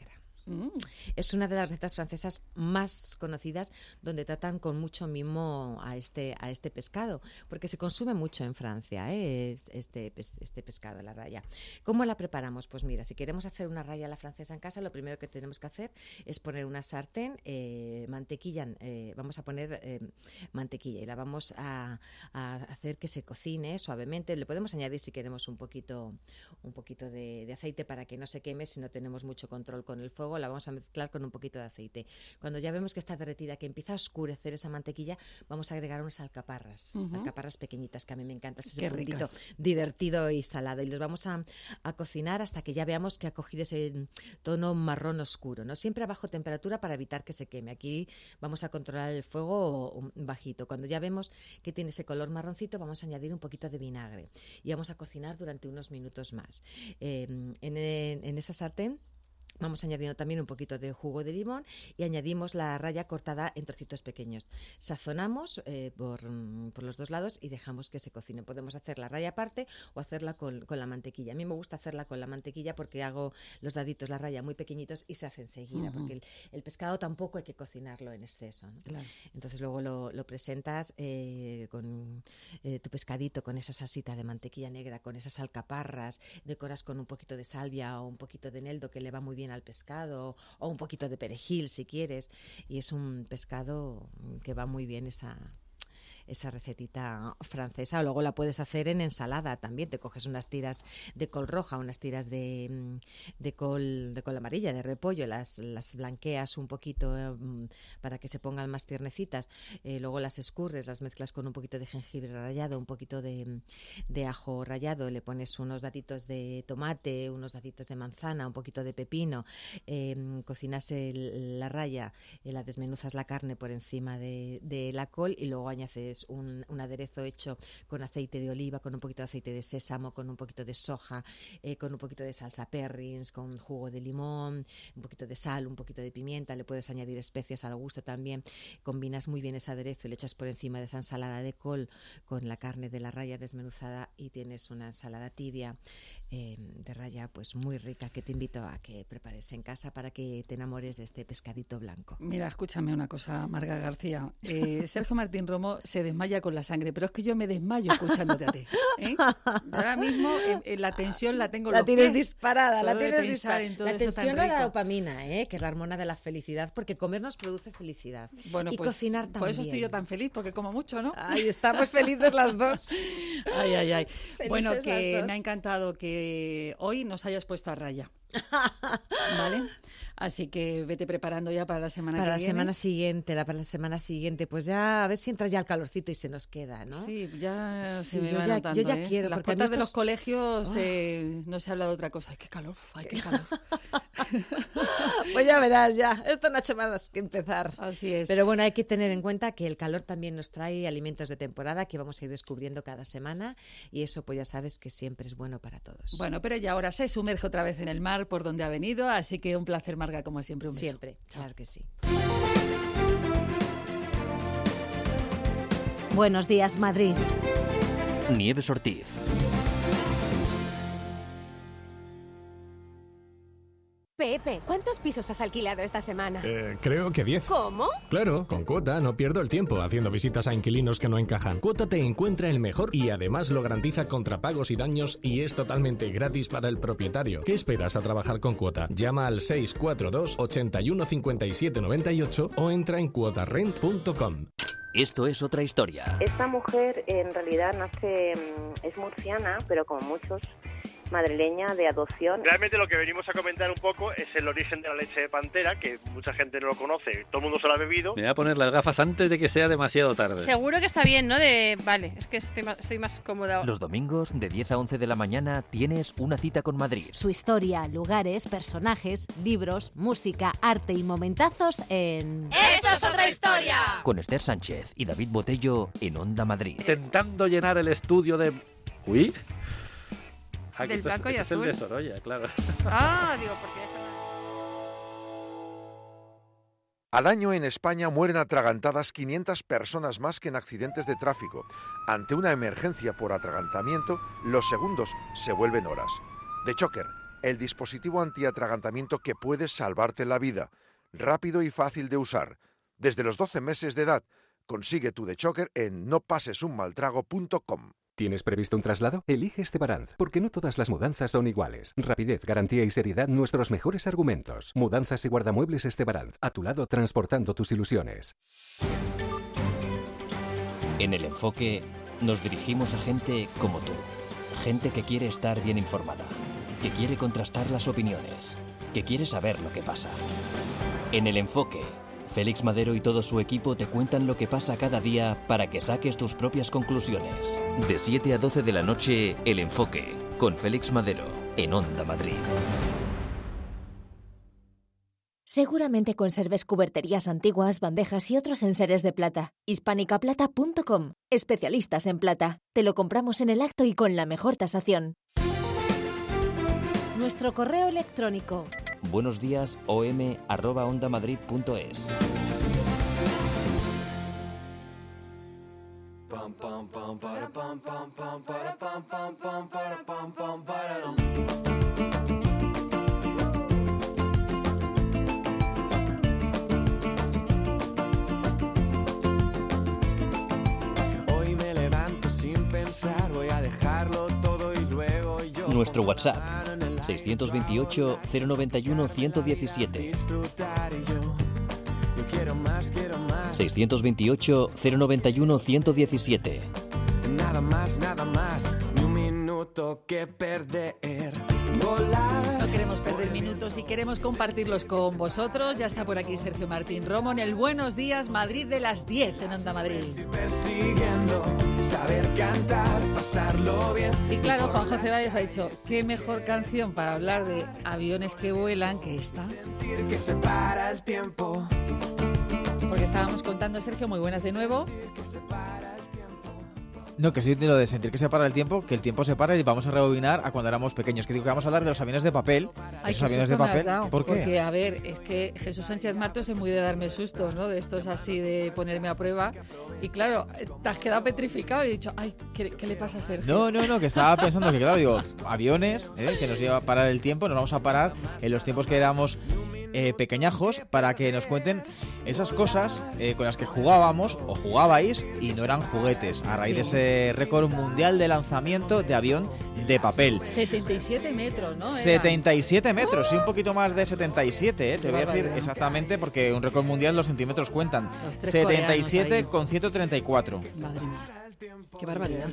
Es una de las recetas francesas más conocidas, donde tratan con mucho mimo a este pescado, porque se consume mucho en Francia, este pescado, la raya. ¿Cómo la preparamos? Pues mira, si queremos hacer una raya a la francesa en casa, lo primero que tenemos que hacer es poner una sartén, mantequilla, vamos a poner mantequilla y la vamos a hacer que se cocine suavemente. Le podemos añadir, si queremos, un poquito de aceite para que no se queme si no tenemos mucho control con el fuego. La vamos a mezclar con un poquito de aceite. Cuando ya vemos que está derretida, que empieza a oscurecer esa mantequilla, vamos a agregar unas alcaparras, alcaparras pequeñitas, que a mí me encanta, ese puntito divertido y salado. Y los vamos a cocinar hasta que ya veamos que ha cogido ese tono marrón oscuro, ¿no? Siempre a bajo temperatura para evitar que se queme. Aquí vamos a controlar el fuego bajito. Cuando ya vemos que tiene ese color marroncito, vamos a añadir un poquito de vinagre y vamos a cocinar durante unos minutos más. En esa sartén vamos añadiendo también un poquito de jugo de limón y añadimos la raya cortada en trocitos pequeños. Sazonamos por los dos lados y dejamos que se cocine. Podemos hacer la raya aparte o hacerla con la mantequilla. A mí me gusta hacerla con la mantequilla porque hago los daditos, la raya, muy pequeñitos y se hace enseguida, porque el pescado tampoco hay que cocinarlo en exceso, ¿no? Claro. Entonces luego lo presentas con tu pescadito, con esa salsita de mantequilla negra, con esas alcaparras, decoras con un poquito de salvia o un poquito de eneldo, que le va muy bien al pescado, o un poquito de perejil si quieres, y es un pescado que va muy bien esa recetita francesa. O luego la puedes hacer en ensalada también. Te coges unas tiras de col roja, unas tiras de col amarilla, de repollo, las blanqueas un poquito para que se pongan más tiernecitas, luego las escurres, las mezclas con un poquito de jengibre rallado, un poquito de ajo rallado, le pones unos daditos de tomate, unos daditos de manzana, un poquito de pepino, cocinas la raya, la desmenuzas la carne por encima de la col y luego añades un aderezo hecho con aceite de oliva, con un poquito de aceite de sésamo, con un poquito de soja, con un poquito de salsa Perrins, con jugo de limón, un poquito de sal, un poquito de pimienta, le puedes añadir especias al gusto también. Combinas muy bien ese aderezo y le echas por encima de esa ensalada de col con la carne de la raya desmenuzada y tienes una ensalada tibia de raya pues muy rica, que te invito a que prepares en casa para que te enamores de este pescadito blanco. Mira, escúchame una cosa, Marga García. Sergio Martín Romo se desmaya con la sangre, pero es que yo me desmayo escuchándote a ti. Ahora mismo la tensión la tengo. La tienes disparada, la tienes disparada. La tensión o la dopamina, que es la hormona de la felicidad, porque comer nos produce felicidad. Bueno, y pues, cocinar también. Por eso estoy yo tan feliz, porque como mucho, ¿no? Ay, estamos felices las dos. Ay. Bueno, que me ha encantado que hoy nos hayas puesto a raya. ¿Vale? Así que vete preparando ya para la semana que viene. Para la semana siguiente, pues ya a ver si entra ya el calorcito y se nos queda, ¿no? Sí, ya se sí, me va notando, yo ya quiero. Las puertas de los colegios no se habla de otra cosa. ¡Ay, qué calor! ¡Ay, qué calor! Pues ya verás, ya. Esto no ha hecho más que empezar. Así es. Pero bueno, hay que tener en cuenta que el calor también nos trae alimentos de temporada que vamos a ir descubriendo cada semana y eso pues ya sabes que siempre es bueno para todos. Bueno, pero ella ahora se sumerge otra vez en el mar por donde ha venido, así que un placer, Marga, como siempre. Un beso. Siempre, claro que sí. Buenos días, Madrid. Nieves Ortiz. Pepe, ¿cuántos pisos has alquilado esta semana? Creo que 10. ¿Cómo? Claro, con Cuota no pierdo el tiempo haciendo visitas a inquilinos que no encajan. Cuota te encuentra el mejor y además lo garantiza contra pagos y daños y es totalmente gratis para el propietario. ¿Qué esperas a trabajar con Cuota? Llama al 642 81 57 98 o entra en cuotarrent.com. Esto es otra historia. Esta mujer en realidad es murciana, pero como muchos, madrileña de adopción. Realmente lo que venimos a comentar un poco es el origen de la leche de pantera, que mucha gente no lo conoce, todo el mundo se lo ha bebido. Me voy a poner las gafas antes de que sea demasiado tarde. Seguro que está bien, ¿no? Vale, es que estoy más cómoda. Los domingos de 10 a 11 de la mañana tienes una cita con Madrid. Su historia, lugares, personajes, libros, música, arte y momentazos en... ¡Esto es otra historia! Con Esther Sánchez y David Botello en Onda Madrid. Intentando llenar el estudio de... Uy... Del blanco y azul. Es el de Sorolla, claro. Digo, porque eso Al año en España mueren atragantadas 500 personas más que en accidentes de tráfico. Ante una emergencia por atragantamiento, los segundos se vuelven horas. The Choker, el dispositivo antiatragantamiento que puede salvarte la vida. Rápido y fácil de usar. Desde los 12 meses de edad. Consigue tu DeChocker en nopasesunmaltrago.com. ¿Tienes previsto un traslado? Elige Estebaranz, porque no todas las mudanzas son iguales. Rapidez, garantía y seriedad, nuestros mejores argumentos. Mudanzas y guardamuebles Estebaranz, a tu lado transportando tus ilusiones. En El Enfoque nos dirigimos a gente como tú. Gente que quiere estar bien informada, que quiere contrastar las opiniones, que quiere saber lo que pasa. En El Enfoque, Félix Madero y todo su equipo te cuentan lo que pasa cada día para que saques tus propias conclusiones. De 7 a 12 de la noche, El Enfoque, con Félix Madero, en Onda Madrid. Seguramente conserves cuberterías antiguas, bandejas y otros enseres de plata. Hispanicaplata.com. Especialistas en plata. Te lo compramos en el acto y con la mejor tasación. Nuestro correo electrónico. buenosdiasom@ondamadrid.es. Hoy me levanto sin pensar, voy a dejarlo todo y luego yo. Nuestro WhatsApp 628 091 117. 628 091 117. Nada más, ni un minuto que perder. Volar. No queremos perder minutos y queremos compartirlos con vosotros. Ya está por aquí Sergio Martín Romo en el Buenos Días Madrid de las 10 en Onda Madrid. Persiguiendo, saber cantar, pasarlo bien. Y claro, Juanjo Ceballos ha dicho, qué mejor canción para hablar de aviones que vuelan que esta. Sentir que se para el tiempo. Porque estábamos contando, Sergio, muy buenas de nuevo. No, que sí, lo de sentir que se para el tiempo, que el tiempo se para y vamos a rebobinar a cuando éramos pequeños. Que digo que vamos a hablar de los aviones de papel. Ay, esos aviones de papel. ¿Por qué? Porque, a ver, es que Jesús Sánchez Martos es muy de darme sustos, ¿no? De estos así de ponerme a prueba. Y claro, te has quedado petrificado y he dicho, ay, ¿qué le pasa a Sergio? No, que estaba pensando que, claro, digo, aviones, que nos iba a parar el tiempo, nos vamos a parar en los tiempos que éramos pequeñajos para que nos cuenten esas cosas con las que jugábamos o jugabais y no eran juguetes, a raíz de ese récord mundial de lanzamiento de avión de papel. 77 metros, ¿no? 77 metros, sí, un poquito más de 77, te voy a decir exactamente porque un récord mundial los centímetros cuentan. 77 con 134. Madre mía, qué barbaridad.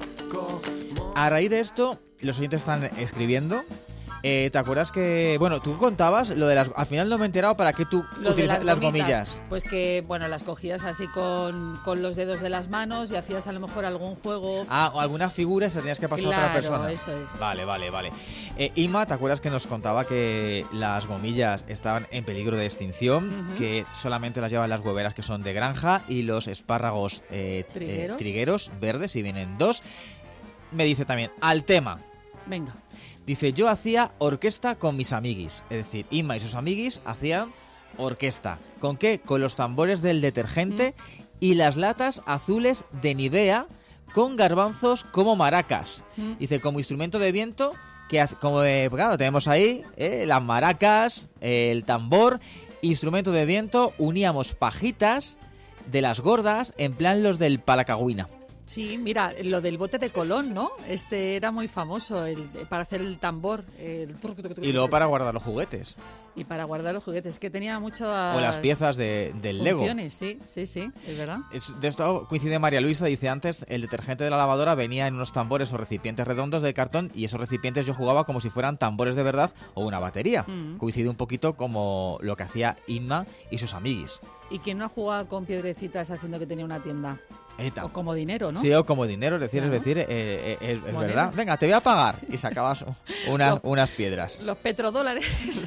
A raíz de esto, los oyentes están escribiendo. ¿Te acuerdas que, bueno, tú contabas lo de las... Al final no me he enterado para qué tú utilizas las gomillas. Pues que, bueno, las cogías así con los dedos de las manos y hacías a lo mejor algún juego. Ah, o alguna figura y se tenías que pasar a otra persona. Eso es. Vale. Inma, ¿te acuerdas que nos contaba que las gomillas estaban en peligro de extinción? Que solamente las llevan las hueveras que son de granja y los espárragos trigueros verdes, y vienen dos. Me dice también, al tema. Venga. Dice, yo hacía orquesta con mis amiguis. Es decir, Inma y sus amiguis hacían orquesta. ¿Con qué? Con los tambores del detergente y las latas azules de Nivea con garbanzos como maracas. Dice, como instrumento de viento, que como claro, tenemos ahí las maracas, el tambor, instrumento de viento, uníamos pajitas de las gordas, en plan los del Palacagüina. Sí, mira, lo del bote de Colón, ¿no? Este era muy famoso para hacer el tambor. Y luego para guardar los juguetes. Y para guardar los juguetes, que tenía mucho... O las piezas del Lego. Sí, es verdad. De esto coincide María Luisa, dice antes, el detergente de la lavadora venía en unos tambores o recipientes redondos de cartón y esos recipientes yo jugaba como si fueran tambores de verdad o una batería. Coincide un poquito como lo que hacía Inma y sus amiguis. ¿Y quién no ha jugado con piedrecitas haciendo que tenía una tienda? O como dinero, ¿no? Sí, o como dinero, es decir, es verdad. Venga, te voy a pagar. Y sacabas unas piedras. Los petrodólares.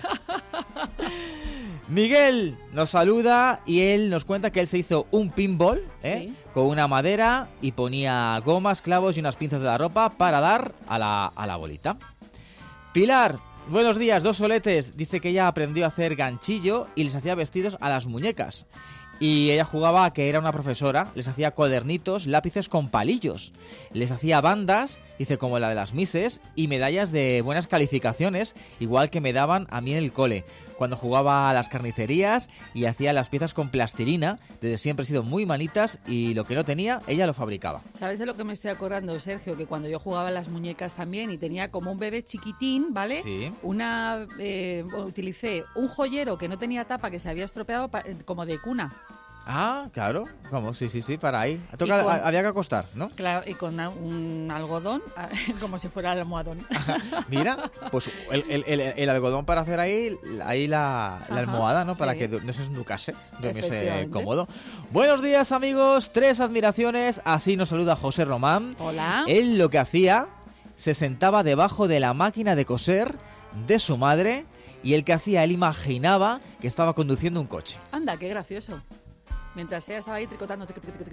Miguel nos saluda y él nos cuenta que él se hizo un pinball con una madera y ponía gomas, clavos y unas pinzas de la ropa para dar a la bolita. Pilar, buenos días, 2 soletes. Dice que ella aprendió a hacer ganchillo y les hacía vestidos a las muñecas. y ella jugaba a que era una profesora, les hacía cuadernitos, lápices con palillos, les hacía bandas, dice, como la de las Misses, y medallas de buenas calificaciones, igual que me daban a mí en el cole. Cuando jugaba a las carnicerías y hacía las piezas con plastilina, desde siempre he sido muy manitas y lo que no tenía, ella lo fabricaba. ¿Sabes de lo que me estoy acordando, Sergio? Que cuando yo jugaba a las muñecas también y tenía como un bebé chiquitín, ¿vale? Sí. Utilicé un joyero que no tenía tapa, que se había estropeado como de cuna. Ah, claro, ¿cómo? Sí, para ahí. Había que acostar, ¿no? Claro, y con un algodón, como si fuera el almohadón. Mira, pues el algodón para hacer ahí la almohada, ¿no? Para que no se esnucase, durmiese cómodo. Buenos días, amigos. 3 admiraciones. Así nos saluda José Román. Hola. Él lo que hacía, se sentaba debajo de la máquina de coser de su madre y él que hacía, él imaginaba que estaba conduciendo un coche. Anda, qué gracioso. Mientras ella estaba ahí tricotando,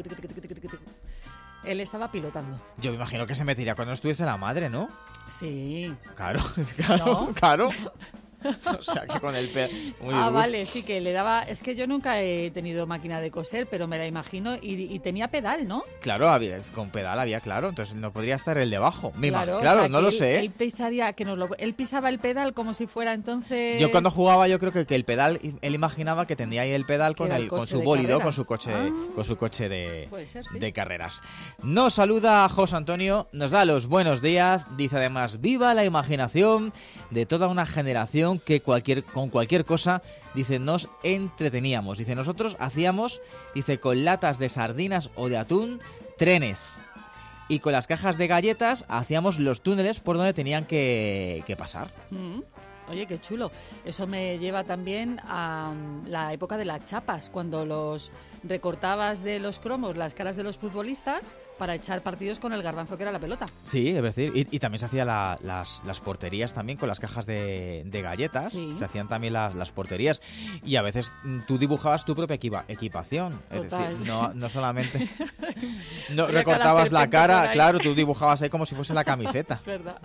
él estaba pilotando. Yo me imagino que se metería cuando estuviese la madre, ¿no? Sí. Claro. ¿No? O sea, que con el pedal... Vale, sí que le daba... Es que yo nunca he tenido máquina de coser, pero me la imagino y tenía pedal, ¿no? Claro, con pedal había, claro. Entonces no podría estar el debajo. Claro, o sea, no lo sé. Él pisaba el pedal como si fuera entonces... Yo cuando jugaba, yo creo que el pedal, él imaginaba que tendría ahí el pedal con su bólido, con su coche de carreras. Nos saluda José Antonio, nos da los buenos días, dice además, viva la imaginación de toda una generación que con cualquier cosa, dice, nos entreteníamos. Dice, nosotros hacíamos, dice, con latas de sardinas o de atún, trenes. Y con las cajas de galletas hacíamos los túneles por donde tenían que pasar. Oye, qué chulo. Eso me lleva también a la época de las chapas, cuando los recortabas de los cromos las caras de los futbolistas para echar partidos con el garbanzo que era la pelota. Sí, es decir, y también se hacían las porterías también con las cajas de galletas. Sí. Se hacían también las porterías. Y a veces tú dibujabas tu propia equipación. Total. Es decir, no solamente no recortabas la cara, claro, tú dibujabas ahí como si fuese la camiseta. Es verdad.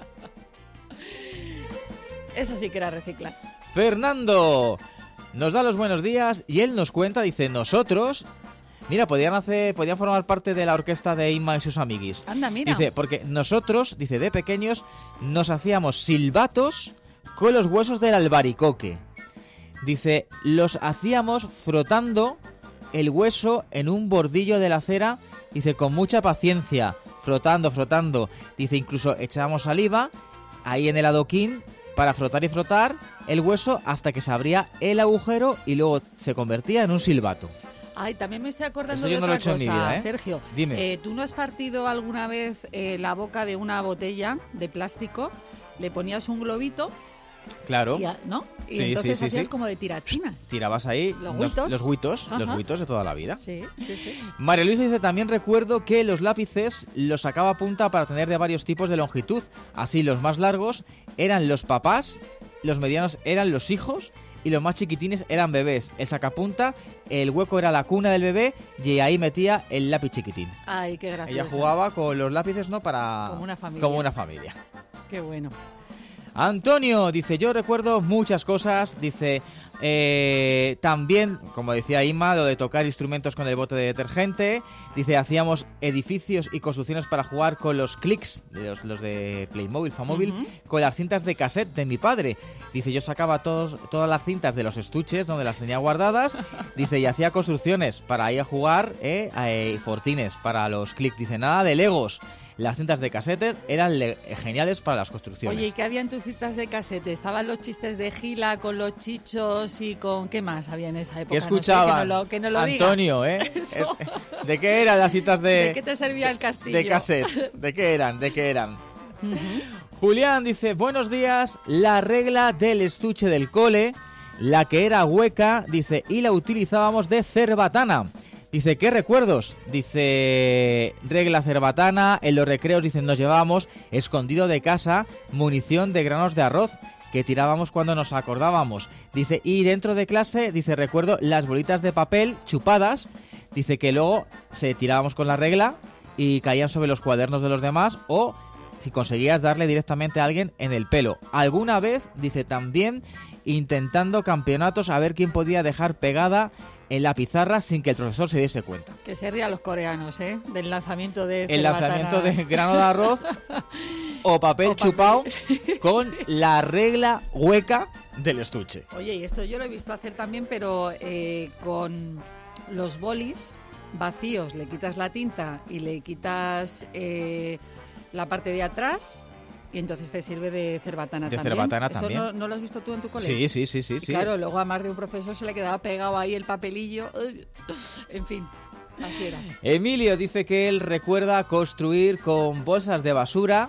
Eso sí que era reciclar. Fernando nos da los buenos días y él nos cuenta, dice, nosotros, mira, podían formar parte de la orquesta de Inma y sus amiguis. Anda, mira. Dice, porque nosotros, dice, de pequeños nos hacíamos silbatos con los huesos del albaricoque. Dice, los hacíamos frotando el hueso en un bordillo de la acera, dice, con mucha paciencia, frotando. Dice, incluso echábamos saliva ahí en el adoquín para frotar y frotar el hueso hasta que se abría el agujero y luego se convertía en un silbato. Ay, también me estoy acordando de otra cosa, vida, Sergio. Dime. ¿Tú no has partido alguna vez la boca de una botella de plástico? Le ponías un globito. Claro. ¿No? Y entonces hacías como de tirachinas. Tirabas ahí los huitos de toda la vida. Sí. María Luisa dice, también recuerdo que los lápices los sacaba a punta para tener de varios tipos de longitud. Así, los más largos eran los papás, los medianos eran los hijos y los más chiquitines eran bebés. El sacapunta, el hueco era la cuna del bebé y ahí metía el lápiz chiquitín. Ay, qué gracioso. Ella jugaba con los lápices, ¿no? Como una familia. Qué bueno. Antonio dice, yo recuerdo muchas cosas, dice, también, como decía Inma, lo de tocar instrumentos con el bote de detergente, dice, hacíamos edificios y construcciones para jugar con los clics, los de Playmobil, Famóvil, con las cintas de cassette de mi padre. Dice, yo sacaba todas las cintas de los estuches donde las tenía guardadas, dice, y hacía construcciones para ir a jugar, fortines para los clics, dice, nada de Legos. Las cintas de cassette eran geniales para las construcciones. Oye, ¿y qué había en tus cintas de cassette? ¿Estaban los chistes de Gila con los chichos y con qué más había en esa época? ¿Qué escuchaban? No sé, que no lo Antonio, diga. ¿De qué eran las cintas ¿De qué te servía el castillo? De cassette. ¿De qué eran? Julián dice, buenos días, la regla del estuche del cole, la que era hueca, dice, y la utilizábamos de cerbatana. Dice, ¿qué recuerdos? Dice, regla cerbatana, en los recreos, dicen, nos llevábamos, escondido de casa, munición de granos de arroz, que tirábamos cuando nos acordábamos. Dice, y dentro de clase, dice, recuerdo las bolitas de papel chupadas, dice que luego se tirábamos con la regla y caían sobre los cuadernos de los demás o si conseguías darle directamente a alguien en el pelo. Alguna vez, dice, también intentando campeonatos a ver quién podía dejar pegada en la pizarra sin que el profesor se diese cuenta. Que se rían los coreanos, del lanzamiento de el lanzamiento de grano de arroz o papel chupado con la regla hueca del estuche. Oye, y esto yo lo he visto hacer también, pero con los bolis vacíos le quitas la tinta y le quitas la parte de atrás y entonces te sirve de cerbatana también. Cerbatana ¿Eso también. no lo has visto tú en tu colegio? Sí. Claro, luego a más de un profesor se le quedaba pegado ahí el papelillo. En fin, así era. Emilio dice que él recuerda construir con bolsas de basura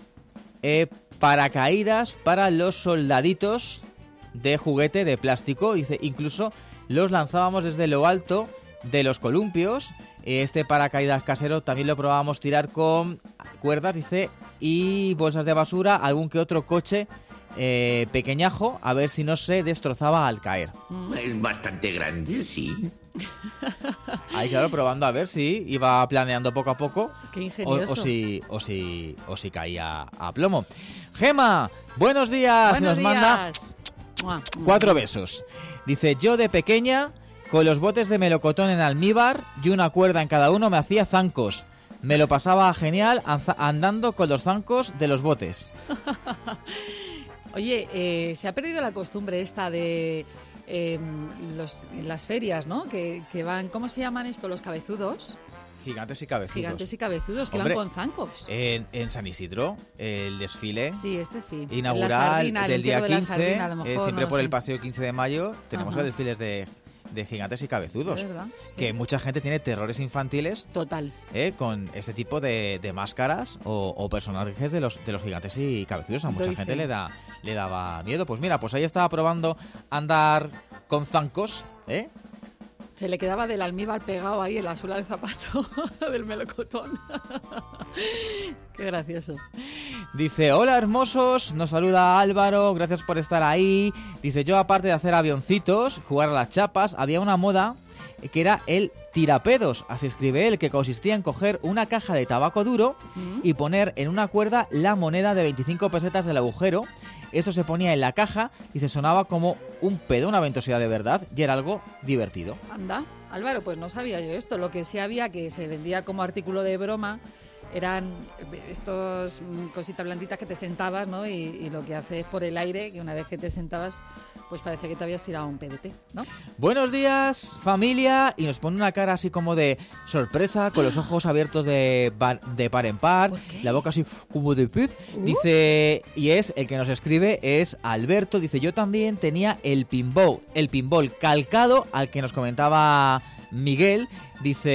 paracaídas para los soldaditos de juguete de plástico. Dice, incluso los lanzábamos desde lo alto de los columpios. Este paracaídas casero también lo probábamos tirar con cuerdas, dice, y bolsas de basura, algún que otro coche pequeñajo, a ver si no se destrozaba al caer. Es bastante grande, sí. Ahí claro, probando a ver si iba planeando poco a poco. Qué ingenioso. O si caía a plomo. Gema, buenos días. Buenos Nos manda 4 besos. Dice, yo de pequeña, con los botes de melocotón en almíbar y una cuerda en cada uno, me hacía zancos. Me lo pasaba genial andando con los zancos de los botes. Oye, se ha perdido la costumbre esta de las ferias, ¿no? Que van, ¿cómo se llaman esto? Los cabezudos. Gigantes y cabezudos. Gigantes y cabezudos, que Hombre, van con zancos. En San Isidro, el desfile sí. inaugural del día 15, sardina, siempre no por sé. el paseo 15 de mayo, tenemos el desfile de gigantes y cabezudos. Es verdad, sí. Que mucha gente tiene terrores infantiles. Total. Con este tipo de máscaras o personajes de los gigantes y cabezudos. A mucha gente le daba miedo. Pues mira, pues ahí estaba probando andar con zancos, Se le quedaba del almíbar pegado ahí en la suela del zapato del melocotón. Qué gracioso. Dice, hola hermosos, nos saluda Álvaro, gracias por estar ahí. Dice, yo aparte de hacer avioncitos, jugar a las chapas, había una moda que era el tirapedos, así escribe él, que consistía en coger una caja de tabaco duro y poner en una cuerda la moneda de 25 pesetas del agujero. Esto se ponía en la caja y se sonaba como un pedo, una ventosidad de verdad, y era algo divertido. Anda, Álvaro, pues no sabía yo esto. Lo que sí había, que se vendía como artículo de broma, eran estos cositas blanditas que te sentabas, ¿no? Y lo que hace es por el aire, que una vez que te sentabas, pues parece que te habías tirado un PDT, ¿no? Buenos días, familia, y nos pone una cara así como de sorpresa, con los ojos abiertos de par en par, la boca así como de pez. Dice, y es el que nos escribe, es Alberto, dice, yo también tenía el pinball calcado al que nos comentaba Miguel. Dice,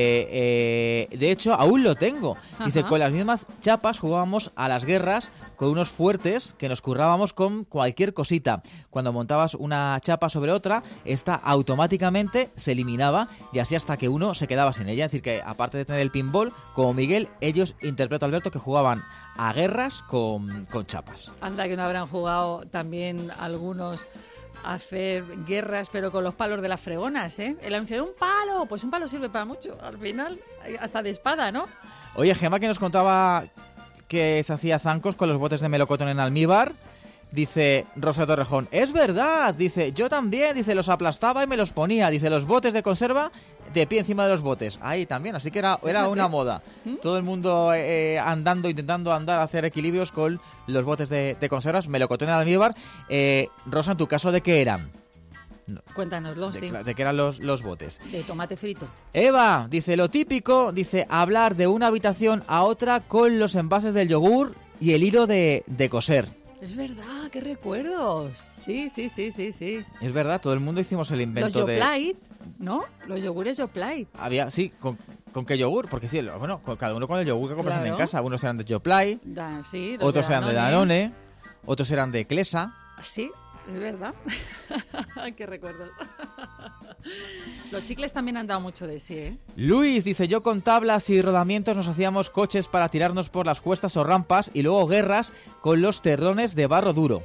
de hecho, aún lo tengo. Dice, con las mismas chapas jugábamos a las guerras con unos fuertes que nos currábamos con cualquier cosita. Cuando montabas una chapa sobre otra, esta automáticamente se eliminaba y así hasta que uno se quedaba sin ella. Es decir, que aparte de tener el pinball, como Miguel, ellos, interpreto Alberto, que jugaban a guerras con chapas. Anda, que no habrán jugado también algunos hacer guerras, pero con los palos de las fregonas, ¿eh? El anuncio de un palo, pues un palo sirve para mucho, al final, hasta de espada, ¿no? Oye, Gemma, que nos contaba que se hacía zancos con los botes de melocotón en almíbar, dice Rosa Torrejón, es verdad, dice, yo también, dice, los aplastaba y me los ponía, dice, los botes de conserva de pie encima de los botes, ahí también, así que era una moda. Todo el mundo intentando hacer equilibrios con los botes de conservas, melocotón en almíbar. Rosa, ¿en tu caso de qué eran? No. Cuéntanoslo, sí. ¿De qué eran los botes? De tomate frito. Eva, dice, lo típico, dice, hablar de una habitación a otra con los envases del yogur y el hilo de coser. Es verdad, qué recuerdos. Sí. Es verdad, todo el mundo hicimos el invento los Yoplait, ¿no? Los yogures Yoplait. Había, sí, ¿con qué yogur? Porque sí, bueno, cada uno con el yogur que compras en casa. Unos eran de Yoplait, sí, otros eran de Danone, otros eran de Clesa. Sí, es verdad. Qué recuerdos. Los chicles también han dado mucho de sí, ¿eh? Luis dice, yo con tablas y rodamientos nos hacíamos coches para tirarnos por las cuestas o rampas y luego guerras con los terrones de barro duro.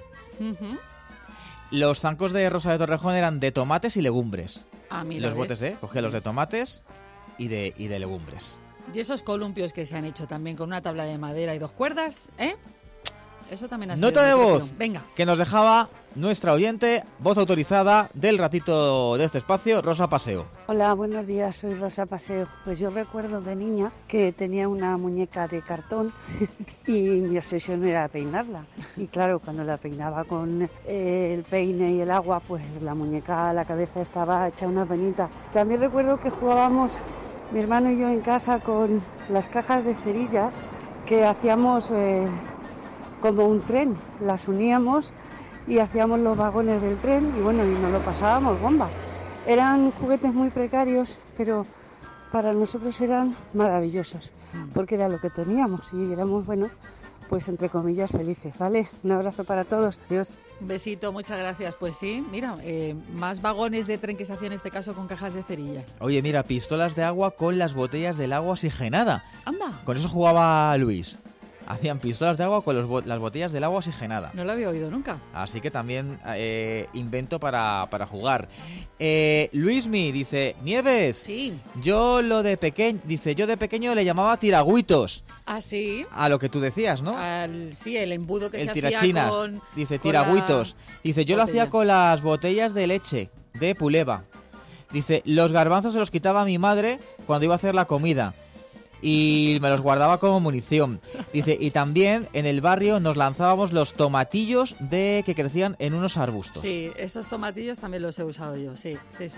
Los zancos de Rosa de Torrejón eran de tomates y legumbres. Ah, mira, los botes, cogía los de tomates y de legumbres. Y esos columpios que se han hecho también con una tabla de madera y 2 cuerdas, ¿eh? Eso también ha sido Nota de voz. nutrición. Venga. Que nos dejaba nuestra oyente, voz autorizada del ratito de este espacio, Rosa Paseo. Hola, buenos días, soy Rosa Paseo. Pues yo recuerdo de niña que tenía una muñeca de cartón y mi obsesión era peinarla. Y claro, cuando la peinaba con el peine y el agua, pues la muñeca, la cabeza estaba hecha una penita. También recuerdo que jugábamos mi hermano y yo en casa con las cajas de cerillas que hacíamos como un tren, las uníamos y hacíamos los vagones del tren y bueno, y nos lo pasábamos bomba. Eran juguetes muy precarios, pero para nosotros eran maravillosos, porque era lo que teníamos y éramos, bueno, pues entre comillas felices, ¿vale? Un abrazo para todos, adiós. Un besito, muchas gracias. Pues sí, mira, más vagones de tren que se hacían en este caso con cajas de cerillas. Oye, mira, pistolas de agua con las botellas del agua oxigenada. Anda. Con eso jugaba Luis. Hacían pistolas de agua con las botellas del agua oxigenada. No lo había oído nunca. Así que también invento para jugar. Luismi dice, Nieves. Sí. Yo de pequeño le llamaba tiragüitos. ¿Ah, sí? A lo que tú decías, ¿no? Sí, el embudo que el se tirachinas, hacía con... Dice, tiragüitos. Dice, yo lo hacía con las botellas de leche de Puleva. Dice, los garbanzos se los quitaba a mi madre cuando iba a hacer la comida. Y me los guardaba como munición. Dice, y también en el barrio nos lanzábamos los tomatillos que crecían en unos arbustos. Sí, esos tomatillos también los he usado yo, sí.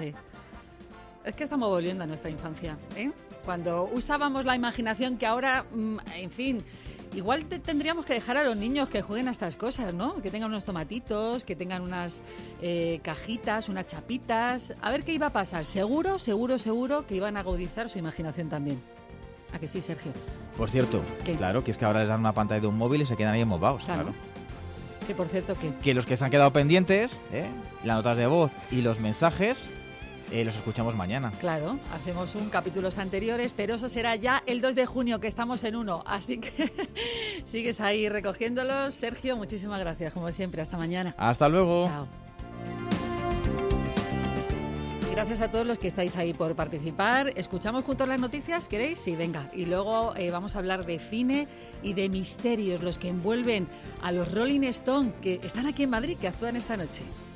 Es que estamos volviendo a nuestra infancia, ¿eh? Cuando usábamos la imaginación que ahora, en fin, igual tendríamos que dejar a los niños que jueguen a estas cosas, ¿no? Que tengan unos tomatitos, que tengan unas cajitas, unas chapitas. A ver qué iba a pasar. Seguro que iban a agudizar su imaginación también. ¿A que sí, Sergio? Por cierto, ¿qué? Claro, que es que ahora les dan una pantalla de un móvil y se quedan ahí embobados. Claro. Que por cierto, ¿qué? Que los que se han quedado pendientes, las notas de voz y los mensajes, los escuchamos mañana. Claro, hacemos un capítulos anteriores, pero eso será ya el 2 de junio, que estamos en 1. Así que sigues ahí recogiéndolos. Sergio, muchísimas gracias, como siempre. Hasta mañana. Hasta luego. Chao. Gracias a todos los que estáis ahí por participar. ¿Escuchamos juntos las noticias? ¿Queréis? Sí, venga. Y luego vamos a hablar de cine y de misterios, los que envuelven a los Rolling Stone, que están aquí en Madrid, que actúan esta noche.